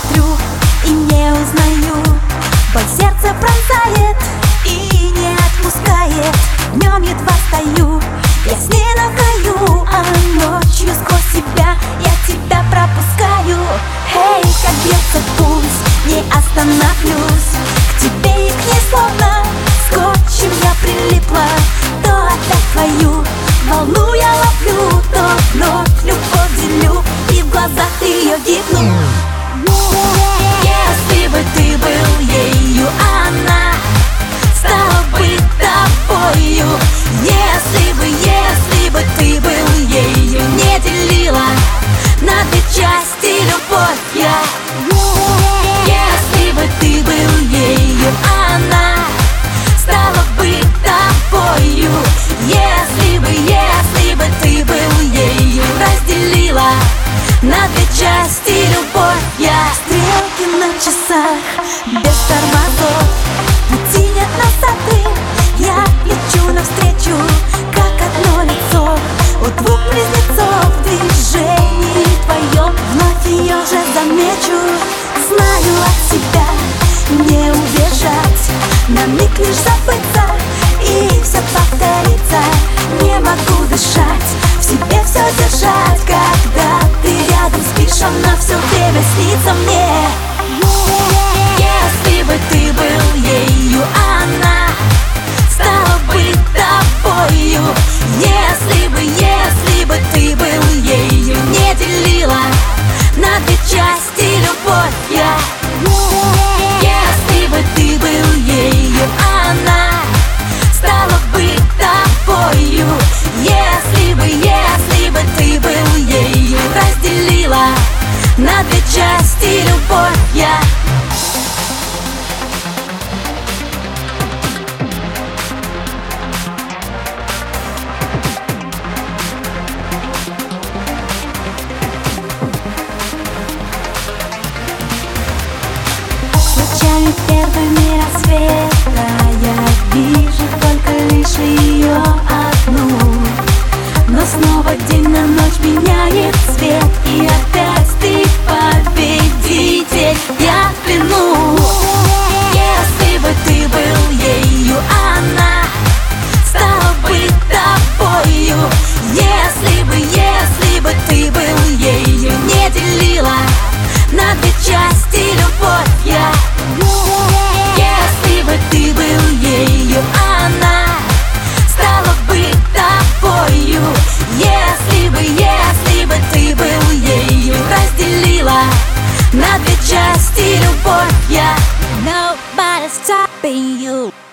смотрю и не узнаю. Боль сердце пронзает и не отпускает. Днем едва стою, я с ней на краю, а ночью сквозь себя я тебя пропускаю. Эй, как бьется пульс, не остановлюсь. К тебе и к ней словно скотчем я прилипла. То опять твою волну я ловлю, то вновь любовь делю и в глазах ее гибну. Если бы ты был ею, она стала бы тобою. Если бы ты был ею, не делила на две части любовь я. Если бы ты был ею, она стала бы тобою. Если бы ты был ею, разделила на две части любовь я. Стрелки на часах, без тормозов, пути нет назад, я лечу навстречу, как одно лицо. У двух близнецов в движении твоем вновь ее же замечу. Знаю от себя не убежать, на миг лишь забыться и все повторится. Не могу дышать, в себе все держать. Когда ты рядом спишь, она все время снится мне. Если бы ты был ею, она стала бы тобою. Если бы ты был ею, не делила на две части любовь я. Если бы ты был ею, она стала бы тобою. Если бы ты был ею, разделила на две части любовь я. Случайно первыми рассвета я вижу только лишь ее одну. Но снова день на ночь меняет цвет, и опять ты победитель, я в плену. Если бы ты был ею, она стала бы тобою. Если бы ты был ею, не делила на две части любовь я. Если бы ты был ею, она стала бы тобою. Если бы ты был ею, разделила на две части любовь я. Nobody's stopping you.